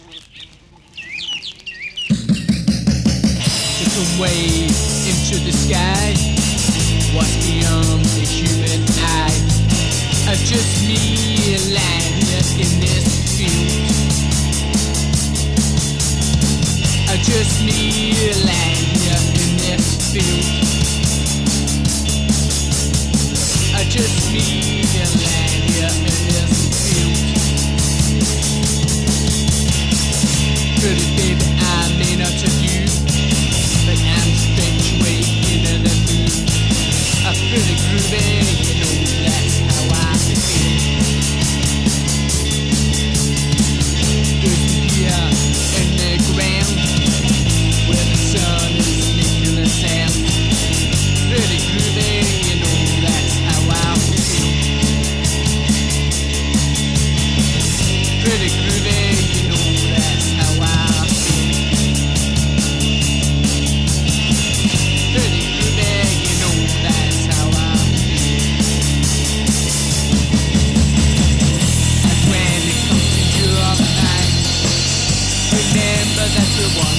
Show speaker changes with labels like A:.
A: Different way into the sky. What's beyond the human eye? Just me lying here in this field. Just me lying here in this field. Just me lying here in this field. Pretty baby, I may not have you, but I'm stretched way into the moon. Pretty groovy, you know that's how I feel. Good here in the ground, where the sun is making a sound. Pretty groovy, you know that's how I feel. Pretty groovy, you know that's how I feel. Pretty groovy, you know that's how I feel. And when it comes to your mind, remember that you're one.